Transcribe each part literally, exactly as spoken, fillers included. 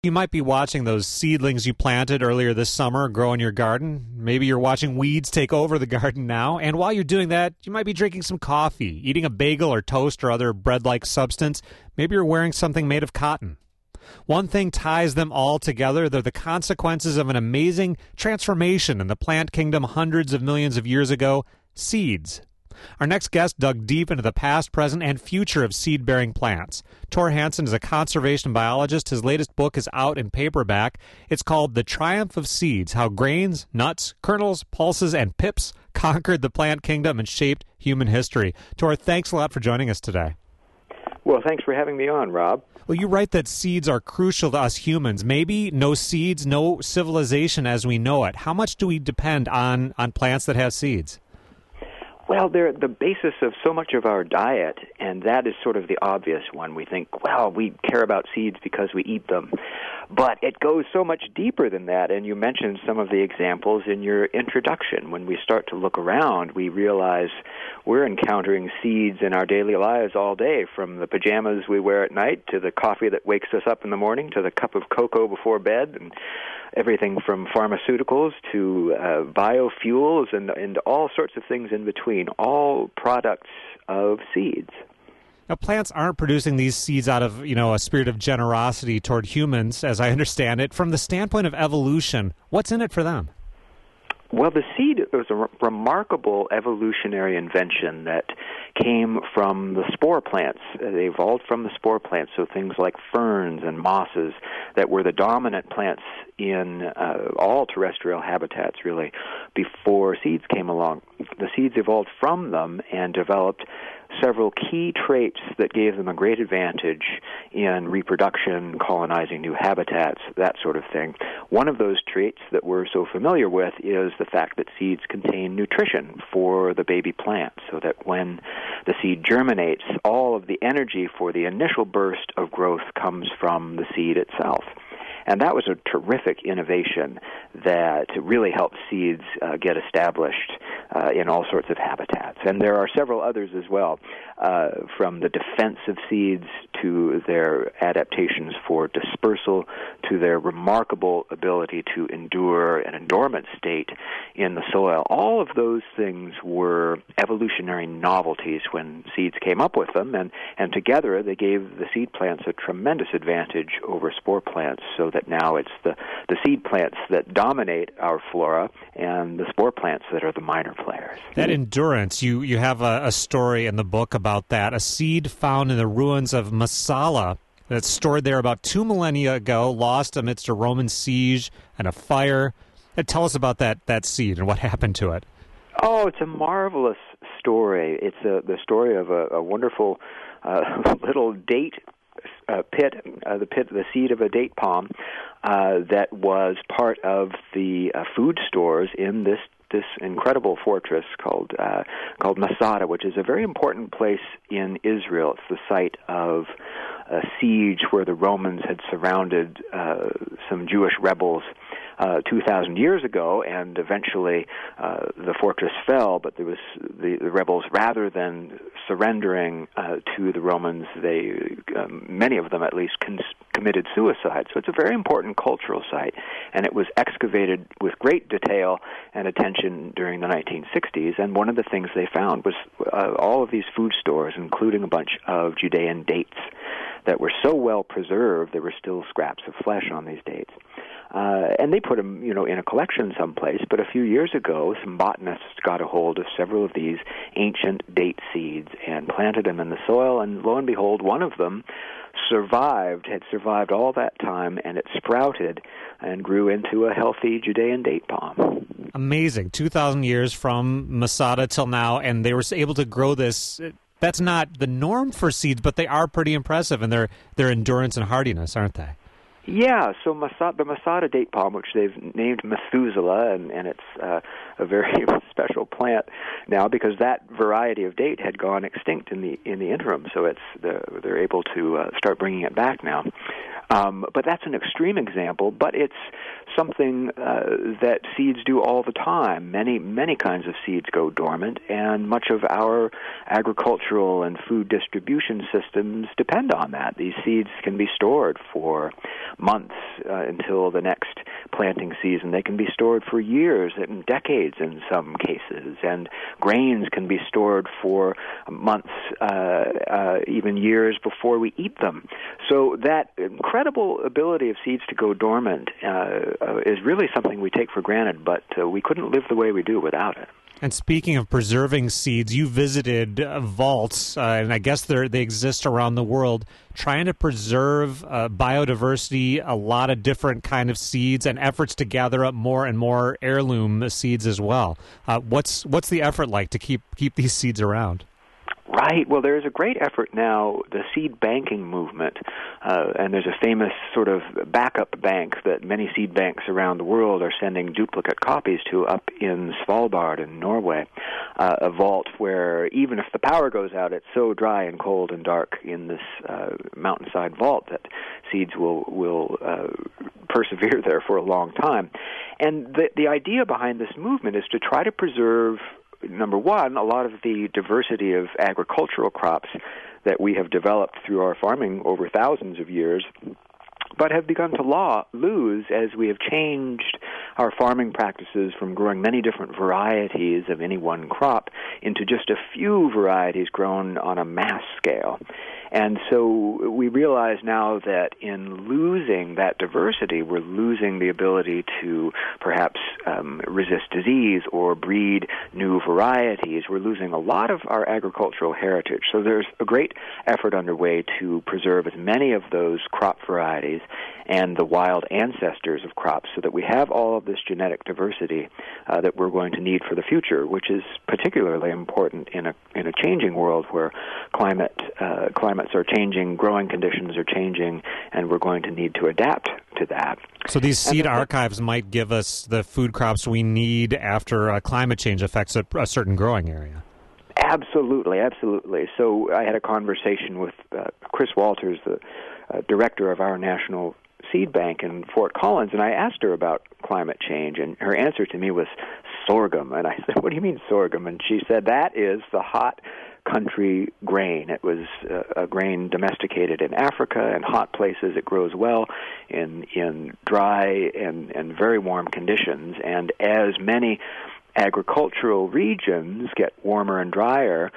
You might be watching those seedlings you planted earlier this summer grow in your garden. Maybe you're watching weeds take over the garden now. And while you're doing that, you might be drinking some coffee, eating a bagel or toast or other bread-like substance. Maybe you're wearing something made of cotton. One thing ties them all together. They're the consequences of an amazing transformation in the plant kingdom hundreds of millions of years ago: seeds. Our next guest dug deep into the past, present, and future of seed-bearing plants. Tor Hansen is a conservation biologist. His latest book is out in paperback. It's called The Triumph of Seeds: How Grains, Nuts, Kernels, Pulses, and Pips Conquered the Plant Kingdom and Shaped Human History. Tor, thanks a lot for joining us today. Well, thanks for having me on, Rob. Well, you write that seeds are crucial to us humans. Maybe no seeds, no civilization as we know it. How much do we depend on, on plants that have seeds? Well, they're the basis of so much of our diet, and that is sort of the obvious one. We think, well, we care about seeds because we eat them. But it goes so much deeper than that, and you mentioned some of the examples in your introduction. When we start to look around, we realize we're encountering seeds in our daily lives all day, from the pajamas we wear at night to the coffee that wakes us up in the morning to the cup of cocoa before bed, and everything from pharmaceuticals to uh, biofuels and, and all sorts of things in between, all products of seeds. Now, plants aren't producing these seeds out of, you know, a spirit of generosity toward humans, as I understand it. From the standpoint of evolution, what's in it for them? Well, the seed was a re- remarkable evolutionary invention that came from the spore plants. They evolved from the spore plants, so things like ferns and mosses that were the dominant plants in uh, all terrestrial habitats, really, before seeds came along. The seeds evolved from them and developed several key traits that gave them a great advantage in reproduction, colonizing new habitats, that sort of thing. One of those traits that we're so familiar with is the fact that seeds contain nutrition for the baby plant, so that when the seed germinates, all of the energy for the initial burst of growth comes from the seed itself. And that was a terrific innovation that really helped seeds uh, get established uh, in all sorts of habitats. And there are several others as well, uh, from the defense of seeds to their adaptations for dispersal to their remarkable ability to endure an dormant state in the soil. All of those things were evolutionary novelties when seeds came up with them, and, and together they gave the seed plants a tremendous advantage over spore plants, so that now it's the, the seed plants that dominate our flora and the spore plants that are the minor players. That endurance, you, you have a, a story in the book about that, a seed found in the ruins of Masada that's stored there about two millennia ago, lost amidst a Roman siege and a fire. And tell us about that, that seed and what happened to it. Oh, it's a marvelous story. It's a, the story of a, a wonderful uh, little date Uh, pit, uh, the pit, the seed of a date palm, uh, that was part of the uh, food stores in this this incredible fortress called uh, called Masada, which is a very important place in Israel. It's the site of a siege where the Romans had surrounded uh, some Jewish rebels Uh, two thousand years ago, and eventually uh, the fortress fell, but there was the, the rebels, rather than surrendering uh, to the Romans, they, um, many of them at least, cons- committed suicide. So it's a very important cultural site, and it was excavated with great detail and attention during the nineteen sixties, and one of the things they found was uh, all of these food stores, including a bunch of Judean dates that were so well preserved, there were still scraps of flesh on these dates. Uh, and they put them, you know, in a collection someplace. But a few years ago, some botanists got a hold of several of these ancient date seeds and planted them in the soil. And lo and behold, one of them survived, had survived all that time, and it sprouted and grew into a healthy Judean date palm. Amazing. two thousand years from Masada till now, and they were able to grow this. That's not the norm for seeds, but they are pretty impressive in their, their endurance and hardiness, aren't they? Yeah, so Masada, the Masada date palm, which they've named Methuselah, and, and it's uh, a very special plant now because that variety of date had gone extinct in the in the interim. So it's the, they're able to uh, start bringing it back now. Um, but that's an extreme example, but it's something uh, that seeds do all the time. Many, many kinds of seeds go dormant, and much of our agricultural and food distribution systems depend on that. These seeds can be stored for months uh, until the next planting season. They can be stored for years and decades in some cases, and grains can be stored for months, uh, uh, even years before we eat them. So that incredible ability of seeds to go dormant uh, uh, is really something we take for granted, but uh, we couldn't live the way we do without it. And speaking of preserving seeds, you visited uh, vaults, uh, and I guess they they exist around the world, trying to preserve uh, biodiversity, a lot of different kind of seeds, and efforts to gather up more and more heirloom seeds as well. Uh, what's what's the effort like to keep keep these seeds around? Right. Well, there's a great effort now, the seed banking movement, uh, and there's a famous sort of backup bank that many seed banks around the world are sending duplicate copies to up in Svalbard in Norway, uh, a vault where even if the power goes out, it's so dry and cold and dark in this uh, mountainside vault that seeds will will uh, persevere there for a long time. And the the idea behind this movement is to try to preserve, number one, a lot of the diversity of agricultural crops that we have developed through our farming over thousands of years, but have begun to law, lose as we have changed our farming practices from growing many different varieties of any one crop into just a few varieties grown on a mass scale. And so we realize now that in losing that diversity, we're losing the ability to perhaps um, resist disease or breed new varieties. We're losing a lot of our agricultural heritage. So there's a great effort underway to preserve as many of those crop varieties and the wild ancestors of crops so that we have all of this genetic diversity uh, that we're going to need for the future, which is particularly important in a in a changing world where climate uh, climates are changing, growing conditions are changing, and we're going to need to adapt to that. So these seed archives might give us the food crops we need after uh, climate change affects a, a certain growing area. Absolutely, absolutely. So I had a conversation with uh, Chris Walters, the uh, director of our National Seed Bank in Fort Collins, and I asked her about climate change, and her answer to me was sorghum. And I said, what do you mean sorghum? And she said, that is the hot country grain. It was uh, a grain domesticated in Africa and hot places. It grows well in in dry and, and very warm conditions. And as many agricultural regions get warmer and drier,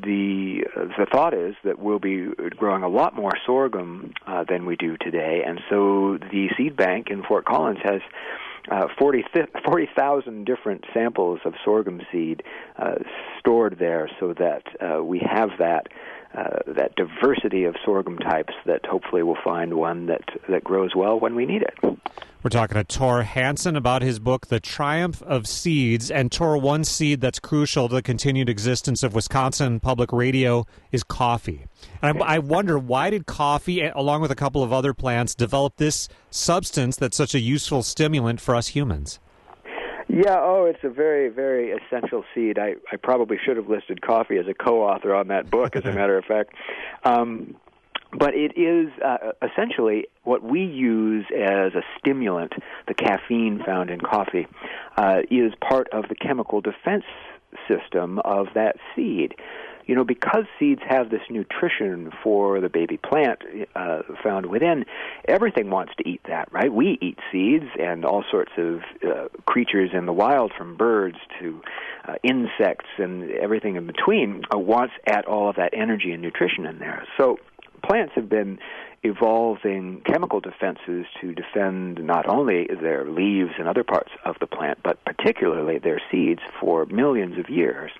the uh, the thought is that we'll be growing a lot more sorghum uh, than we do today. And so the seed bank in Fort Collins has uh, forty thousand different samples of sorghum seed uh, stored there so that uh, we have that uh, that diversity of sorghum types that hopefully we'll find one that, that grows well when we need it. We're talking to Tor Hansen about his book, The Triumph of Seeds. And Tor, one seed that's crucial to the continued existence of Wisconsin Public Radio is coffee. And I, I wonder, why did coffee, along with a couple of other plants, develop this substance that's such a useful stimulant for us humans? Yeah, oh, it's a very, very essential seed. I, I probably should have listed coffee as a co-author on that book, as a matter of fact. Um, But it is uh, essentially what we use as a stimulant, the caffeine found in coffee, uh, is part of the chemical defense system of that seed. You know, because seeds have this nutrition for the baby plant uh, found within, everything wants to eat that, right? We eat seeds, and all sorts of uh, creatures in the wild, from birds to uh, insects and everything in between, uh, wants at all of that energy and nutrition in there. So plants have been evolving chemical defenses to defend not only their leaves and other parts of the plant, but particularly their seeds for millions of years.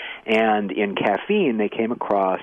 And in caffeine, they came across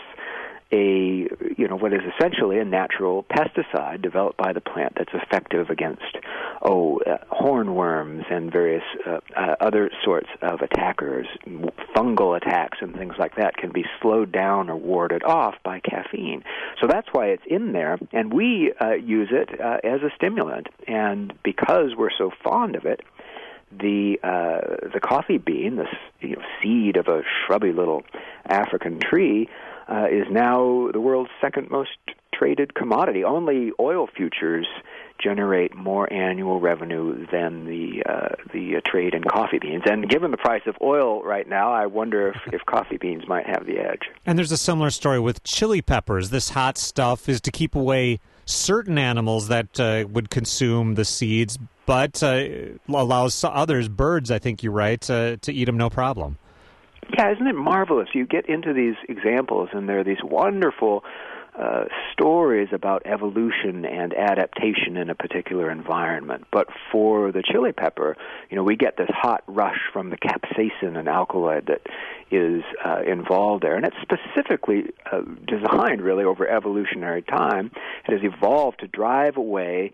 a, you know, what is essentially a natural pesticide developed by the plant that's effective against, oh, uh, hornworms and various uh, uh, other sorts of attackers. Fungal attacks and things like that can be slowed down or warded off by caffeine. So that's why it's in there, and we uh, use it uh, as a stimulant. And because we're so fond of it, the uh, the coffee bean, the you know, seed of a shrubby little African tree, uh, is now the world's second most traded commodity. Only oil futures generate more annual revenue than the uh, the uh, trade in coffee beans. And given the price of oil right now, I wonder if, if coffee beans might have the edge. And there's a similar story with chili peppers. This hot stuff is to keep away certain animals that uh, would consume the seeds, but uh, allows others, birds, I think you're right, uh, to eat them no problem. Yeah, isn't it marvelous? You get into these examples, and there are these wonderful uh, stories about evolution and adaptation in a particular environment. But for the chili pepper, you know, we get this hot rush from the capsaicin, an alkaloid that is uh, involved there. And it's specifically uh, designed, really, over evolutionary time. It has evolved to drive away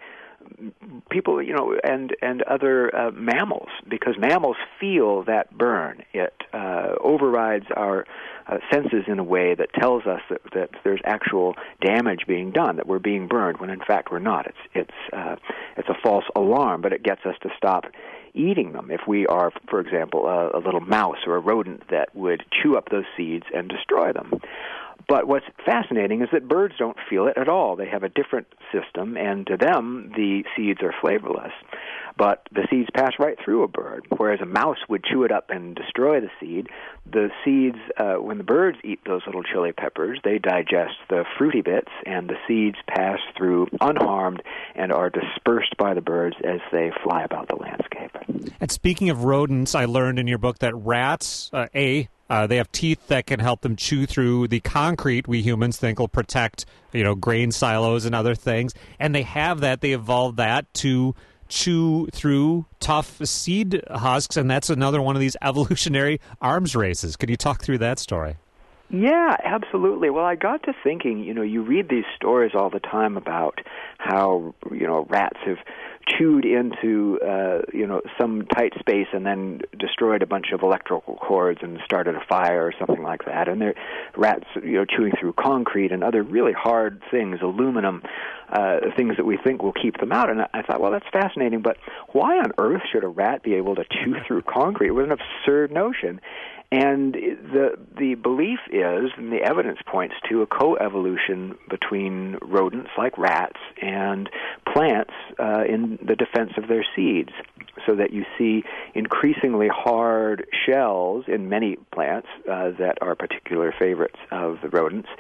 people, you know, and and other uh, mammals, because mammals feel that burn. It uh, overrides our uh, senses in a way that tells us that, that there's actual damage being done, that we're being burned, when in fact we're not. It's it's uh, it's a false alarm, but it gets us to stop eating them. If we are, for example, a, a little mouse or a rodent that would chew up those seeds and destroy them. But what's fascinating is that birds don't feel it at all. They have a different system, and to them, the seeds are flavorless. But the seeds pass right through a bird, whereas a mouse would chew it up and destroy the seed. The seeds, uh, when the birds eat those little chili peppers, they digest the fruity bits, and the seeds pass through unharmed and are dispersed by the birds as they fly about the landscape. And speaking of rodents, I learned in your book that rats, uh, A, Uh, they have teeth that can help them chew through the concrete we humans think will protect, you know, grain silos and other things. And they have that. They evolved that to chew through tough seed husks, and that's another one of these evolutionary arms races. Could you talk through that story? Yeah, absolutely. Well, I got to thinking, you know, you read these stories all the time about how, you know, rats have chewed into, uh, you know, some tight space and then destroyed a bunch of electrical cords and started a fire or something like that. And they're rats, you know, chewing through concrete and other really hard things, aluminum, uh, things that we think will keep them out. And I thought, well, that's fascinating, but why on earth should a rat be able to chew through concrete? It was an absurd notion. And the the belief is, and the evidence points to, a coevolution between rodents like rats and plants uh, in the defense of their seeds, so that you see increasingly hard shells in many plants uh, that are particular favorites of the rodents,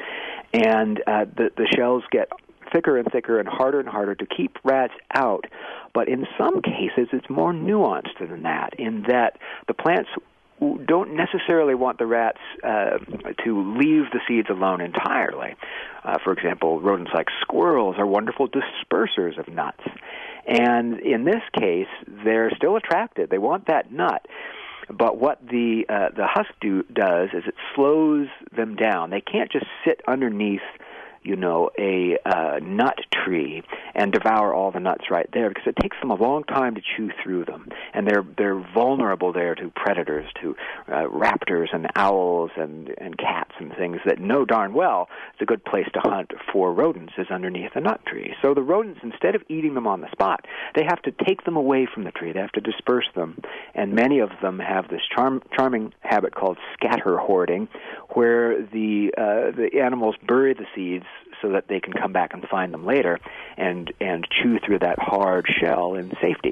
and uh, the, the shells get thicker and thicker and harder and harder to keep rats out. But in some cases, it's more nuanced than that, in that the plants don't necessarily want the rats uh, to leave the seeds alone entirely. Uh, for example, rodents like squirrels are wonderful dispersers of nuts. And in this case, they're still attracted. They want that nut. But what the uh, the husk do, does is it slows them down. They can't just sit underneath, you know, a uh, nut tree and devour all the nuts right there, because it takes them a long time to chew through them, and they're they're vulnerable there to predators, to uh, raptors and owls and and cats and things that know darn well it's a good place to hunt for rodents is underneath a nut tree. So the rodents, instead of eating them on the spot, they have to take them away from the tree. They have to disperse them, and many of them have this charm, charming habit called scatter hoarding, where the uh, the animals bury the seeds so that they can come back and find them later and and chew through that hard shell in safety.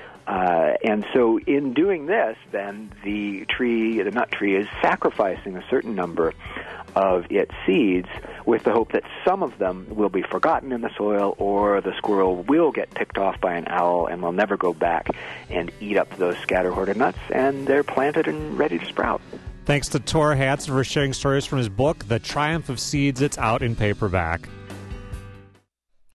Uh, and so in doing this, then the tree, the nut tree, is sacrificing a certain number of its seeds with the hope that some of them will be forgotten in the soil, or the squirrel will get picked off by an owl and will never go back and eat up those scatter-hoarded nuts, and they're planted and ready to sprout. Thanks to Tor Hansen for sharing stories from his book, The Triumph of Seeds. It's out in paperback.